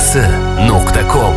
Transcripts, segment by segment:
Dodası.com.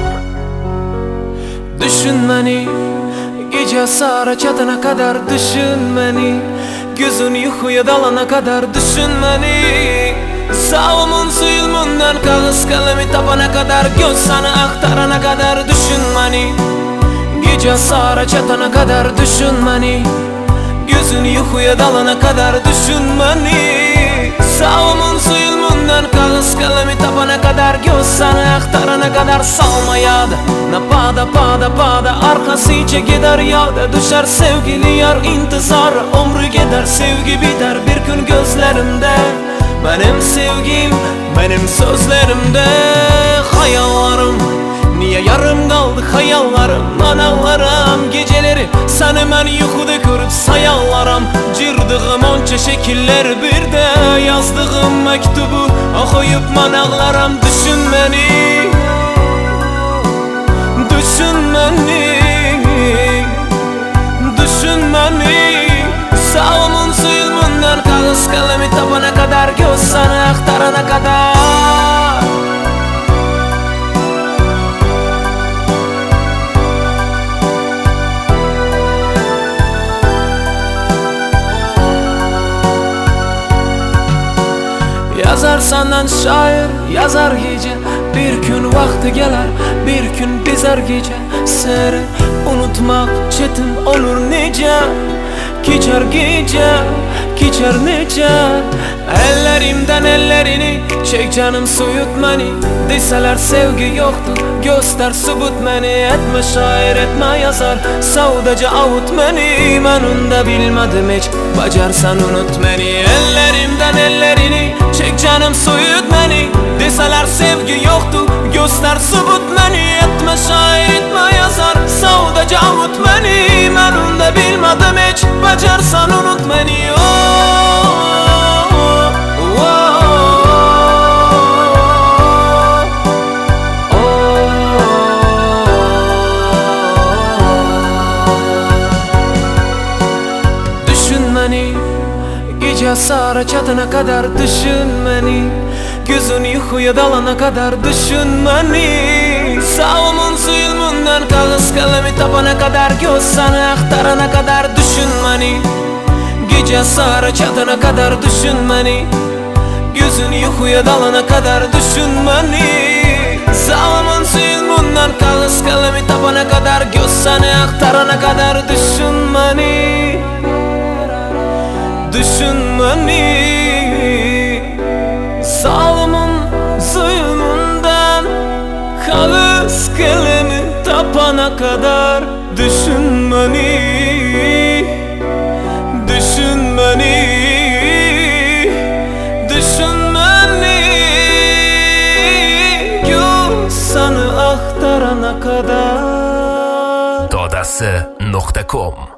Düşün beni, gece sara çatana kadar düşün beni. Gözün yuxuya dalana kadar düşün beni. Sağımın suyumundan kağız kalemi tapana kadar, göz sana aktarana kadar düşün beni. Gece sara çatana kadar düşün beni. Gözün yuxuya dalana kadar düşün beni. Sağımın suyumundan kağız kalemi tapana kadar, göz sana aktarana kadar salmayadı. Na pada arkasıca gider yağda, düşer sevgili yar intizar. Ömrü gider sevgi biter bir gün gözlerimde. Benim sevgim, benim sözlerimde. Hayallarım, niye yarım kaldı hayallarım? Analarım geceleri seni ben yuxuda görüp sayallarım. Cırdığım onca şekiller bir de yazdığım mektubu okuyup ben ağlarım. Düşün beni, düşün beni, düşün beni. Sağımın suyumundan kağız kalemi tapana kadar, göz sana aktarana kadar. Yazar senden şair, yazar gece. Bir gün vakti gelir, bir gün bizer gece. Seni unutmak çetin olur nice. Geçer gece, geçer nice. Ellerimden ellerini çek canım soyut beni. Deseler sevgi yoktur, göster subut beni. Etme şair, etme yazar, savdaca avut beni. Ben onu bilmedim hiç, bacarsan unut beni. Ellerimden ellerini çek canım soyut beni. Deseler sevgi yoktur, göster subut beni. Etme şair, etme yazar, savdaca avut beni. Ben onu bilmedim hiç, bacarsan unut beni. Gece sara çatana kadar düşün beni. Gözün yuxuya dalana kadar düşün beni. Sağımın suyumundan kağız kalemi tapana kadar, göz sana aktarana kadar düşün beni. Gece sara çatana kadar düşün beni. Gözün yuxuya dalana kadar düşün beni. Sağımın suyumundan kağız kalemi tapana kadar, göz sana aktarana kadar düşün beni. Düşün beni. Sağımın suyumundan kağız kalemi tapana kadar düşün beni. Düşün beni. Düşün beni. Göz sana aktarana kadar. Dodası.com.